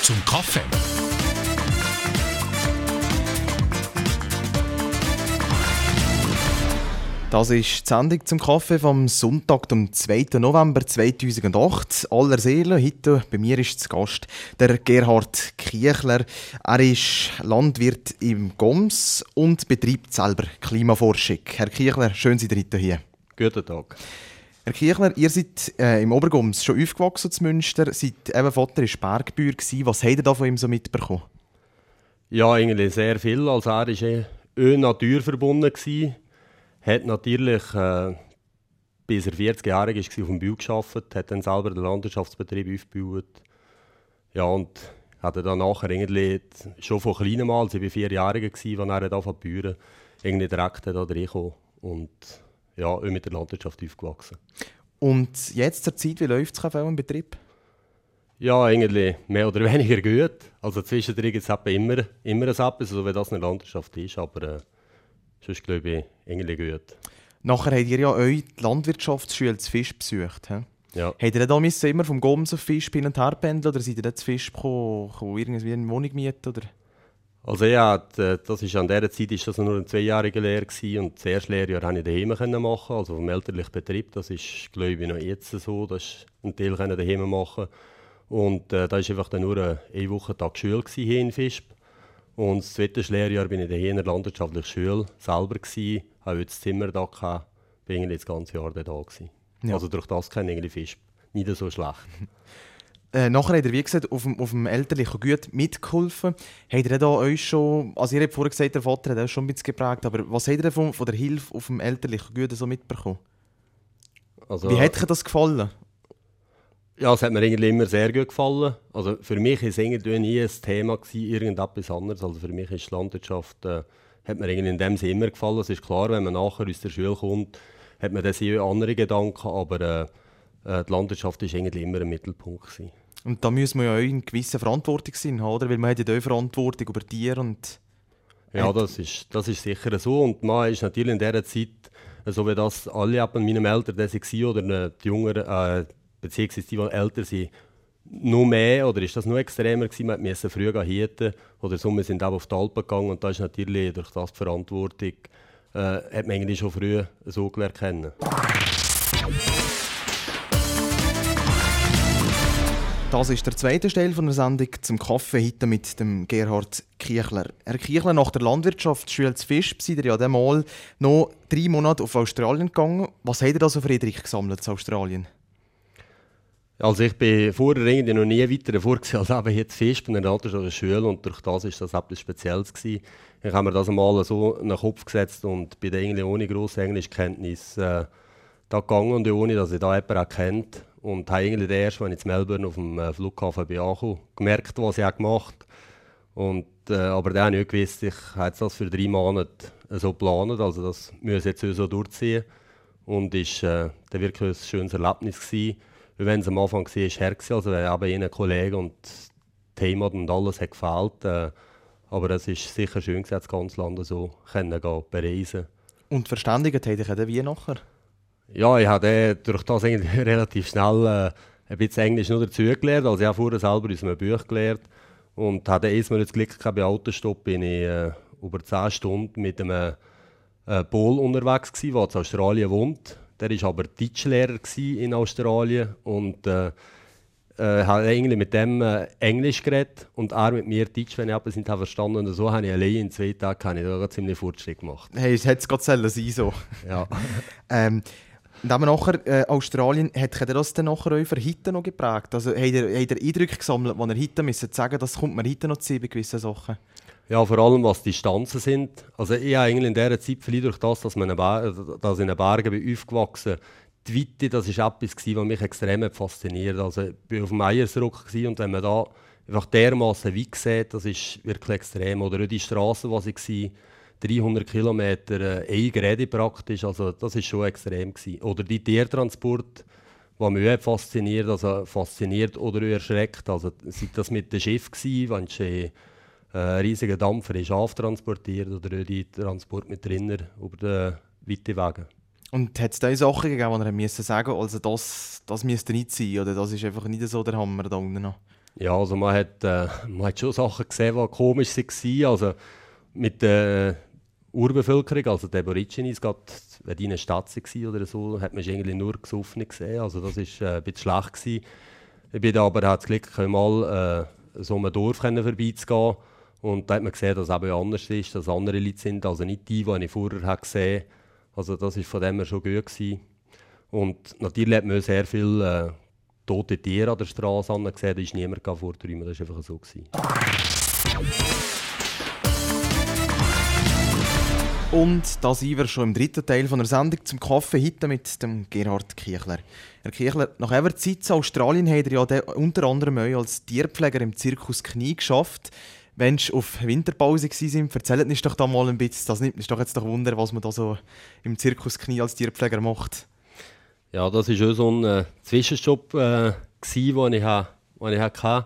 zum Kaffee. Das ist die Sendung zum Kaffee vom Sonntag, dem 2. November 2008. Aller Seelen, heute bei mir ist zu Gast der Gerhard Kiechler. Er ist Landwirt im Goms und betreibt selber Klimaforschung. Herr Kiechler, schön, dass Sie hier. Guten Tag. Herr Kiechler, ihr seid im Obergoms schon aufgewachsen zu Münster, seid eben Vater ist Bergbauer gewesen. Was habt ihr da von ihm so mitbekommen? Ja, eigentlich sehr viel. Also er war naturverbunden gewesen. Hat natürlich, bis er 40 Jahre war, auf dem Bau gearbeitet, hat dann selber den Landwirtschaftsbetrieb aufgebaut. Ja, und hat dann nachher irgendwie schon von kleinem Mal, also ich war 4 Jahre alt, als er angefangen zu bauen, irgendwie direkt da reingekommen und ja, auch mit der Landwirtschaft aufgewachsen. Und jetzt zur Zeit, wie läuft es im Betrieb? Ja, eigentlich mehr oder weniger gut. Also zwischendrin gibt es immer etwas, so wie das in der Landwirtschaft ist, aber sonst glaube ich, irgendwie gut. Nachher habt ihr ja euch die Landwirtschaftsschule zu Fisch besucht. He? Ja. Habt ihr da immer vom Goms auf Fisch hin und her pendeln oder seid ihr zu Fisch gekommen, irgendwie eine Wohnung mieten? Oder? Also ja, das ist an dieser Zeit ist das nur eine 2-jährige Lehre gewesen, und das erste Lehrjahr konnte ich daheim machen, also vom elterlichen Betrieb. Das ist, glaube ich, noch jetzt so, dass ich einen Teil daheim machen konnte. Und da war einfach dann nur ein Wochentag Schule hier in Visp. Und das zweite Lehrjahr bin ich hier in der landwirtschaftlichen Schule selber gewesen, habe das Zimmer da gehabt, bin das ganze Jahr da gewesen. Ja. Also durch das kenne ich Visp nicht so schlecht. Nachher habt ihr, wie gesagt, auf dem elterlichen Gut mitgeholfen. Habt ihr da euch schon, also ihr habt vorhin gesagt, der Vater hat das schon ein bisschen geprägt, aber was habt ihr von der Hilfe auf dem elterlichen Gut so mitbekommen? Also, wie hat euch das gefallen? Ja, es hat mir irgendwie immer sehr gut gefallen. Also für mich war es irgendwie nie ein Thema irgendetwas anderes. Also für mich ist die Landwirtschaft, hat mir irgendwie in dem Sinne immer gefallen. Es ist klar, wenn man nachher aus der Schule kommt, hat man dann sehr andere Gedanken, aber die Landwirtschaft war irgendwie immer im Mittelpunkt gewesen. Und da muss man ja auch in gewisser Verantwortungssinn haben, oder? Weil man hat ja auch Verantwortung über Tiere und... Ja, das ist sicher so. Und man ist natürlich in dieser Zeit, so wie das alle ab meinem Eltern waren oder die Jüngeren, beziehungsweise die älter sind, noch mehr, oder ist das noch extremer gewesen? Man musste früh hüten oder so, wir sind auch auf die Alpen gegangen und da ist natürlich durch das die Verantwortung, hat man eigentlich schon früh so gelernt kennen. Das ist der zweite Teil von der Sendung zum Kaffee heute mit dem Gerhard Kiechler. Herr Kiechler, nach der Landwirtschaftsschule zu Visp seid ihr ja dann mal noch 3 Monate auf Australien gegangen. Was habt ihr da so für Eindrücke gesammelt in Australien? Also ich bin vorher irgendwie noch nie weiter vorgesehen als eben hier zu Visp in der Landwirtschaftsschule und durch das war das etwas Spezielles gewesen. Ich habe mir das einmal so in den Kopf gesetzt und bin irgendwie ohne grosse Englischkenntnis da gegangen und ohne, dass ich da jemanden auch kennt. Und habe eigentlich erst, als ich in Melbourne auf dem Flughafen bin angekommen, gemerkt, was ich gemacht habe. Aber dann habe ich nicht gewusst, ich habe das für 3 Monate so geplant, also das muss ich jetzt so durchziehen. Und es war wirklich ein schönes Erlebnis gewesen. Wenn es am Anfang war, her, also eben ihnen Kollegen und die Heimat und alles hat gefehlt. Aber es war sicher schön, das ganze Land so bereisen. Und verständigt habt ihr wie nachher? Ja, ich habe durch das eigentlich relativ schnell ein bisschen Englisch noch dazu gelernt. Also ich habe vorher selber aus einem Buch gelernt. Und hatte erstmal das Glück gehabt, bei Autostopp bin ich über 10 Stunden mit einem Pol unterwegs gewesen, der in Australien wohnt. Der war aber Deutschlehrer in Australien und habe eigentlich mit dem Englisch geredet und er mit mir Deutsch, wenn ich etwas nicht verstanden habe. Und so habe ich allein in 2 Tagen da ziemlich Fortschritt gemacht. Hey, es hätte es gerade sein so. Ja. Und dann nachher Australien, hat das dann nachher eure Hitten noch geprägt? Also habt ihr Eindrücke gesammelt, die ihr Hitten müsst sagen, das kommt mir heute noch zu bei gewissen Sachen? Ja, vor allem was die Distanzen sind. Also ich habe eigentlich in dieser Zeit vielleicht durch das, dass ich in den Bergen bin aufgewachsen bin, die Weite, das war etwas, was mich extrem fasziniert. Also ich war auf dem Eiersrock und wenn man da einfach dermassen weit sieht, das ist wirklich extrem. Oder auch die Straße, die ich war, 300 Kilometer, eine Gerede praktisch, also das war schon extrem gewesen. Oder die Tiertransport, was mich auch fasziniert, oder auch erschreckt. Also sei das mit dem Schiff gewesen, wenn ein riesiger Dampfer ist transportiert oder auch die Transport mit Rinder über den weiten Wegen. Und hat es da Sachen gegeben, die ihr sagen musste, also das müsste nicht sein, oder das ist einfach nicht so der Hammer da unten noch? Ja, also man hat schon Sachen gesehen, die komisch waren. Also mit der Urbevölkerung, also die Aborigines, gerade wenn die in einer Stadt waren oder so, hat man irgendwie nur Gesoffene gesehen. Also das war ein bisschen schlecht gewesen. Ich bin da aber das Glück, mal so einem Dorf vorbeizugehen. Und da hat man gesehen, dass es eben anders ist, dass andere Leute sind, also nicht die ich vorher gesehen habe. Also das war von dem her schon gut gewesen. Und natürlich hat man sehr viele tote Tiere an der Straße gesehen, da ist niemand vorträumen, das war einfach so gewesen. Und da sind wir schon im dritten Teil von der Sendung zum Kaffee heute mit dem Gerhard Kiechler. Herr Kiechler, nach einer Zeit in Australien hat er ja unter anderem auch als Tierpfleger im Zirkus Knie geschafft. Wenn Sie auf Winterpause waren, erzählt uns doch da mal ein bisschen. Das nimmt uns doch jetzt Wunder, was man da so im Zirkus Knie als Tierpfleger macht. Ja, das war auch so ein Zwischenjob, den ich hatte.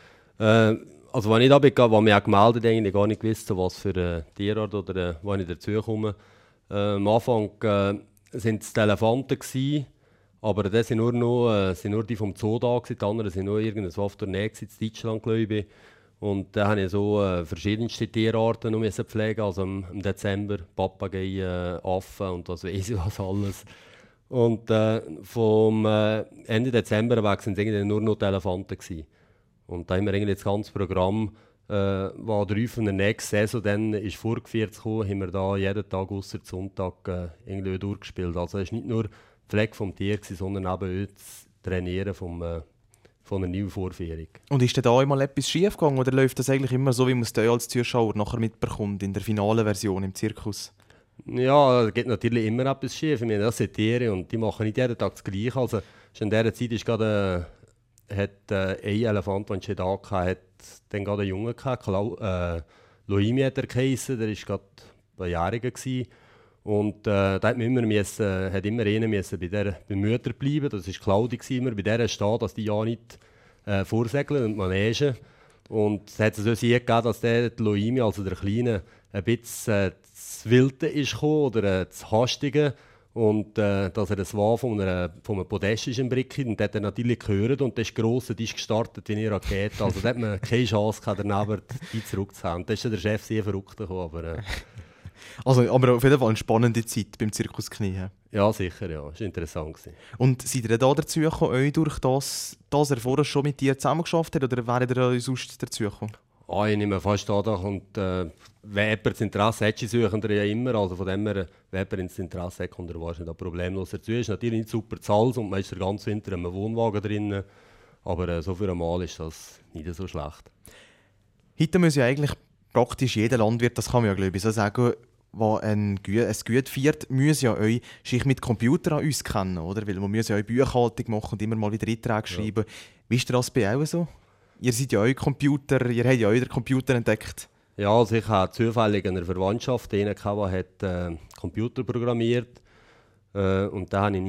Also, als ich da bin, war mich auch gemeldet, eigentlich gar nicht gewusst, was für eine Tierart oder wann ich dazukomme. Am Anfang waren es die Elefanten, aber das sind nur die vom Zoo da gewesen, die anderen sind nur irgendwas auf der Nähe in Deutschland, glaube ich. Und da habe ich so verschiedenste Tierarten noch pflegen, also im Dezember Papageien, Affen und was weiß ich was alles. Und vom Ende Dezember weg sind es nur noch die Elefanten gewesen. Und da haben wir das ganze Programm, was 3 von der nächsten Saison dann ist vorgeführt kam, haben wir da jeden Tag ausser Sonntag irgendwie durchgespielt. Also es war nicht nur die Pflege des Tiers, sondern eben auch das Trainieren von einer neuen Vorführung. Und ist denn da einmal etwas schief gegangen oder läuft das eigentlich immer so, wie man es als Zuschauer nachher mitbekommt, in der finalen Version im Zirkus? Ja, es geht natürlich immer etwas schief. Ich meine, das sind Tiere und die machen nicht jeden Tag das Gleiche. Also schon in dieser Zeit ist gerade ein Elefant, den ich da hatte, dann gerade einen Jungen gehabt. Loimi hat er geheissen, der war gerade ein Jähriger gewesen. Und da hat man immer einer bei Mütter bleiben. Das war Claudi immer, bei der stehen, dass die ja nicht vorsegeln und Manege. Und es hat so gegeben, dass der Loimi, also der Kleine, ein bisschen zu Wilde ist oder zu Hastige. Und dass er das war von einem Podest ist im Brick, und der hat er natürlich gehört und der ist gross und ist gestartet wie eine Rakete. Also da hat man keine Chance gehabt, daneben die zurückzuhauen. Da ist der Chef sehr verrückt gekommen, aber aber auf jeden Fall eine spannende Zeit beim Zirkus Knie. ja, sicher, ja. Das war interessant. Und seid ihr da dazu gekommen, euch durch das, dass er vorher schon mit dir zusammengeschafft hat, oder wäre ihr sonst dazu gekommen? Ich nehme fast an, und wenn jemand das Interesse hat, suchen wir ja immer. Also von dem her, wenn jemand ins Interesse hat, kommt er wahrscheinlich auch problemlos dazu. Es ist natürlich nicht super zahlt und man ist den ganzen Winter in einem Wohnwagen drin. Aber so für einmal ist das nicht so schlecht. Heute muss ja eigentlich praktisch jeder Landwirt, das kann man ja glaube ich so sagen, der ein Gut fährt, muss ja euch sich mit Computern an uns kennen, oder? Weil man muss ja auch Buchhaltung machen und immer mal wieder Einträge schreiben. Wie ist das bei euch so? Ihr seid ja euer Computer, ihr habt ja euren Computer entdeckt. Ja, also ich hatte zufällig eine Verwandtschaft, der Computer programmiert. Und da habe ich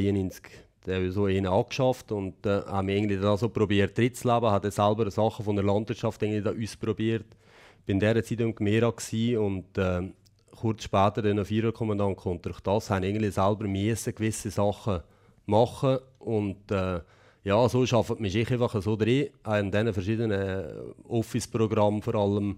1992 so einen angeschafft und habe mich da so probiert drin zu leben, habe selber Sachen von der Landwirtschaft da ausprobiert. Ich war in dieser Zeit im Gmera und kurz später dann auf Viererkommandant und durch das habe ich selber gewisse Sachen machen und ja, so arbeitet man sich einfach so drin, in diesen verschiedenen Office-Programmen vor allem.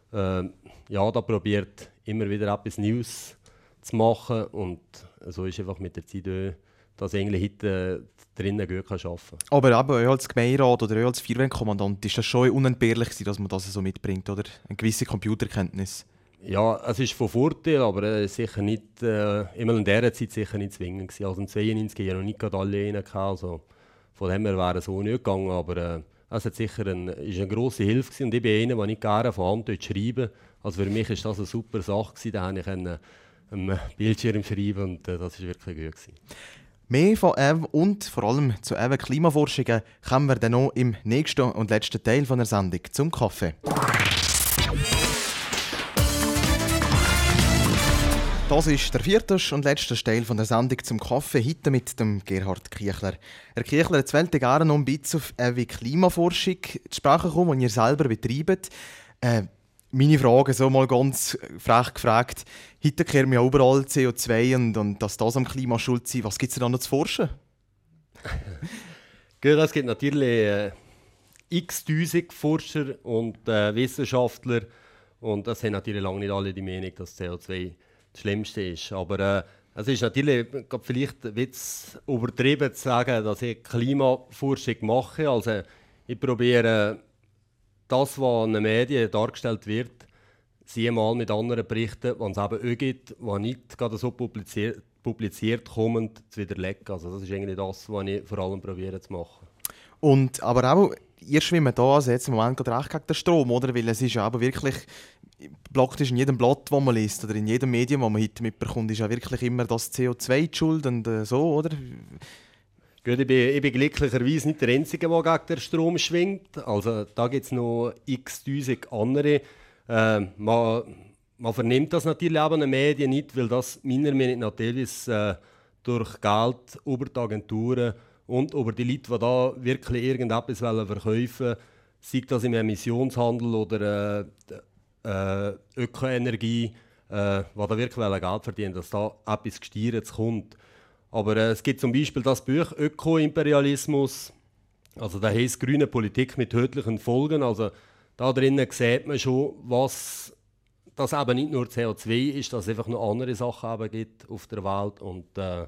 Ja, da probiert immer wieder etwas Neues zu machen und so ist einfach mit der Zeit, dass ich heute drinnen gut arbeiten kann. Aber eben als Gemeinderat oder als Feuerwehrkommandant ist das schon unentbehrlich, dass man das so mitbringt, oder? Eine gewisse Computerkenntnis. Ja, es ist von Vorteil, aber sicher nicht, immer in dieser Zeit sicher nicht zwingend gewesen. Also im 92 hatte ich noch nicht alle rein, also von dem her wäre es so nicht gegangen, aber es hat sicher ist eine grosse Hilfe gewesen. Und ich bin einer, der nicht gerne von Hand schreiben. Also für mich war das eine super Sache gewesen, da konnte ich am Bildschirm schreiben und das war wirklich gut gewesen. Mehr von EW und vor allem zu EW Klimaforschungen kommen wir dann noch im nächsten und letzten Teil von der Sendung zum Kaffee. Das ist der vierte und letzte Teil von der Sendung zum Kaffee, heute mit dem Gerhard Kiechler. Herr Kiechler, jetzt wollte ich gerne noch ein bisschen auf EW Klimaforschung zu sprechen kommen, die ihr selber betreibt. Meine Frage, so mal ganz frech gefragt, heute kehren wir ja überall CO2 und dass das am Klima schuld ist. Was gibt es da noch zu forschen? Gut, es gibt natürlich x-tausend Forscher und Wissenschaftler und das haben natürlich lange nicht alle die Meinung, dass CO2 das Schlimmste ist. Aber es ist natürlich vielleicht ein bisschen übertrieben zu sagen, dass ich Klimaforschung mache. Also ich probiere das, was in den Medien dargestellt wird, mal mit anderen Berichten, die es eben auch gibt, die nicht gerade so publiziert kommen, zu widerlegen. Also das ist eigentlich das, was ich vor allem probiere zu machen. Und, aber auch, ihr schwimmt da also jetzt im Moment gerade recht gegen den Strom, oder? Weil es ist ja aber wirklich, praktisch in jedem Blatt, das man liest, oder in jedem Medium, das man heute mitbekommt, ist ja wirklich immer das CO2 die Schuld und so, oder? Gut, ich bin glücklicherweise nicht der Einzige, der gegen den Strom schwingt. Also da gibt es noch x-tausend andere. Man vernimmt das natürlich auch in den Medien nicht, weil das meiner Meinung nach teilweise durch Geld über die Agenturen und über die Leute, die da wirklich irgendetwas verkaufen wollen, sei das im Emissionshandel oder Ökoenergie, die da wirklich Geld verdienen, dass da etwas Gesteuertes kommt. Aber es gibt zum Beispiel das Buch «Ökoimperialismus», also das heisst «Grüne Politik mit tödlichen Folgen». Also da drinnen sieht man schon, was das eben nicht nur CO2 ist, dass es einfach noch andere Sachen eben gibt auf der Welt. Und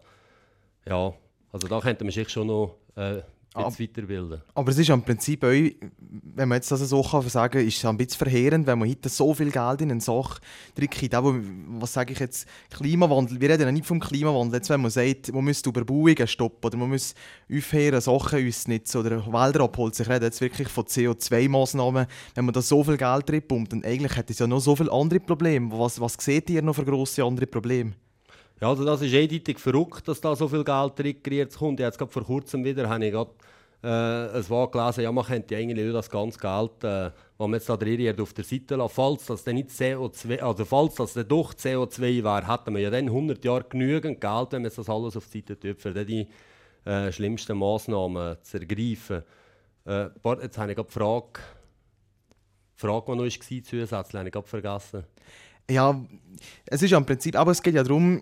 ja, also da könnte man sich schon noch weiterbilden. Aber es ist im Prinzip auch, wenn man jetzt das so sagen kann, ist es ein bisschen verheerend, wenn man heute so viel Geld in eine Sache drückt. Auch, was sage ich jetzt, Klimawandel. Wir reden ja nicht vom Klimawandel. Jetzt, wenn man sagt, man müsste Überbauungen stoppen oder man muss aufhören, Sachen ausnutzen oder Wälder abholzen. Ich rede jetzt wirklich von CO2-Massnahmen. Wenn man da so viel Geld drin pumpt, dann eigentlich hat es ja noch so viele andere Probleme. Was seht ihr noch für grosse andere Probleme? Ja, also das ist eindeutig verrückt, dass da so viel Geld reingeriert kommt. Jetzt gerade vor kurzem wieder habe ich gerade ein Wort gelesen, ja, man könnte ja eigentlich das ganze Geld, das man jetzt da drin auf der Seite lassen, falls das dann nicht CO2, also falls das dann doch CO2 wäre, hätten wir ja dann 100 Jahre genügend Geld, wenn man das alles auf die Seite tut, für die schlimmsten Massnahmen zu ergreifen. Jetzt habe ich gerade die Frage, die noch war, zusätzlich habe ich gerade vergessen. Ja, es ist ja im Prinzip, aber es geht ja darum,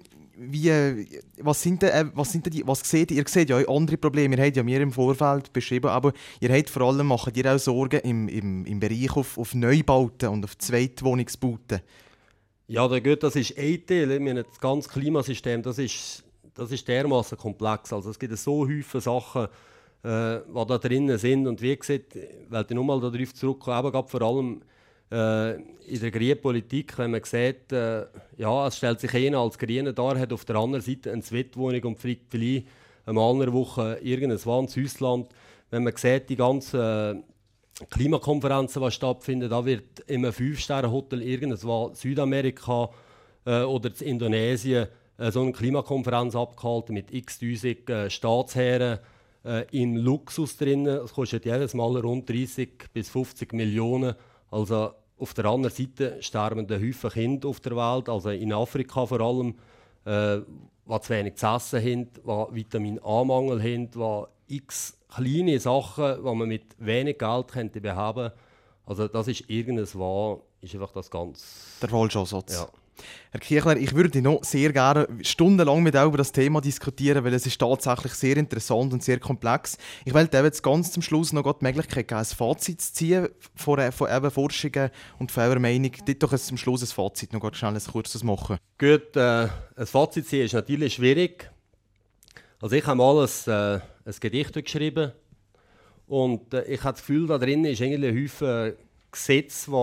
was seht ihr? Ihr seht ja auch andere Probleme. Ihr habt ja mir im Vorfeld beschrieben, aber ihr habt vor allem, macht ihr auch Sorgen im Bereich auf Neubauten und auf Zweitwohnungsbauten. Ja, das ist ein Teil. Ich meine, das ganze Klimasystem, das ist dermaßen komplex. Also es gibt so viele Sachen, die da drinnen sind. Und wie gesagt, ich wollte nochmal darauf zurückkommen, eben vor allem in der grünen Politik, wenn man sieht, ja, es stellt sich einer als Grüne dar, hat auf der anderen Seite eine Zweitwohnung und fliegt vielleicht einmal in der Woche irgendein Ausland. Wenn man sieht, die ganzen Klimakonferenzen, die stattfinden, da wird in einem 5-Sterne-Hotel irgendwo Südamerika oder in Indonesien so eine Klimakonferenz abgehalten mit x-tausend Staatsherren in Luxus drin. Das kostet jedes Mal rund 30 bis 50 Millionen. Also auf der anderen Seite sterben Haufen Kinder auf der Welt, also in Afrika vor allem, die zu wenig zu essen haben, die Vitamin-A-Mangel haben, die x kleine Sachen, die man mit wenig Geld könnte beheben. Also das ist irgendwas, ist einfach das Ganze. Der Fallschansatz. Ja. Herr Kiechler, ich würde noch sehr gerne stundenlang mit euch über das Thema diskutieren, weil es ist tatsächlich sehr interessant und sehr komplex. Ich wollte jetzt ganz zum Schluss noch die Möglichkeit geben, ein Fazit zu ziehen von eben Forschungen und von eurer Meinung. Dort doch zum Schluss ein Fazit noch schnell ein kurzes machen. Gut, ein Fazit ziehen ist natürlich schwierig. Also ich habe mal ein Gedicht geschrieben und ich habe das Gefühl, da drin ist eigentlich ein Haufen Gesetze,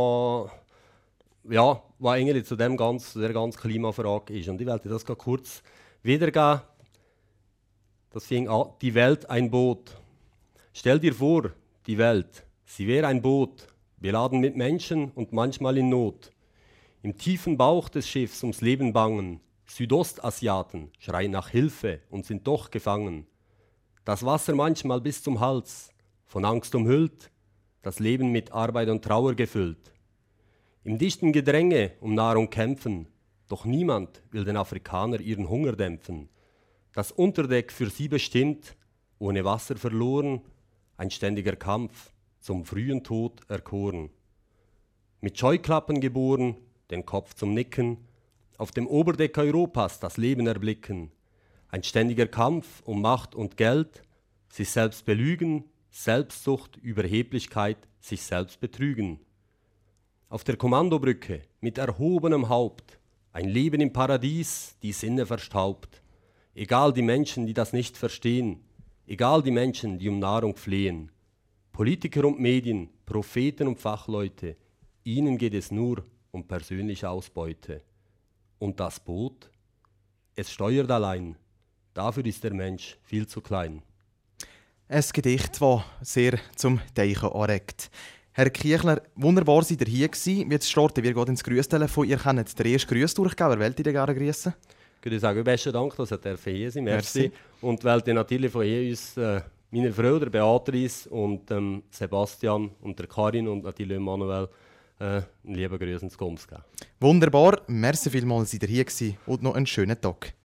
was eigentlich zu der ganzen Klimafrage ist. Und ich werde das kurz wiedergeben. Das fing an: Die Welt ein Boot. Stell dir vor, die Welt, sie wäre ein Boot, beladen mit Menschen und manchmal in Not. Im tiefen Bauch des Schiffs ums Leben bangen. Südostasiaten schreien nach Hilfe und sind doch gefangen. Das Wasser manchmal bis zum Hals, von Angst umhüllt, das Leben mit Arbeit und Trauer gefüllt. Im dichten Gedränge um Nahrung kämpfen, doch niemand will den Afrikaner ihren Hunger dämpfen. Das Unterdeck für sie bestimmt, ohne Wasser verloren, ein ständiger Kampf, zum frühen Tod erkoren. Mit Scheuklappen geboren, den Kopf zum Nicken, auf dem Oberdeck Europas das Leben erblicken. Ein ständiger Kampf um Macht und Geld, sich selbst belügen, Selbstsucht, Überheblichkeit, sich selbst betrügen. Auf der Kommandobrücke mit erhobenem Haupt, ein Leben im Paradies, die Sinne verstaubt. Egal die Menschen, die das nicht verstehen, egal die Menschen, die um Nahrung flehen. Politiker und Medien, Propheten und Fachleute, ihnen geht es nur um persönliche Ausbeute. Und das Boot? Es steuert allein. Dafür ist der Mensch viel zu klein. Ein Gedicht, das sehr zum Denken anregt. Herr Kiechler, wunderbar seid ihr hier gewesen. Jetzt starten wir ins Grüßtelefon. Ihr könnt den ersten Grüß durchgeben. Wer wollt ihr gerne grüßen? Ich würde sagen, besten Dank, dass ihr hier seid. Merci. Und wollte natürlich von hier uns meiner Frau, der Beatrice und Sebastian und der Karin und natürlich Manuel einen lieben Grüß ins Goms geben. Wunderbar. Merci vielmals, seid ihr hier gewesen und noch einen schönen Tag.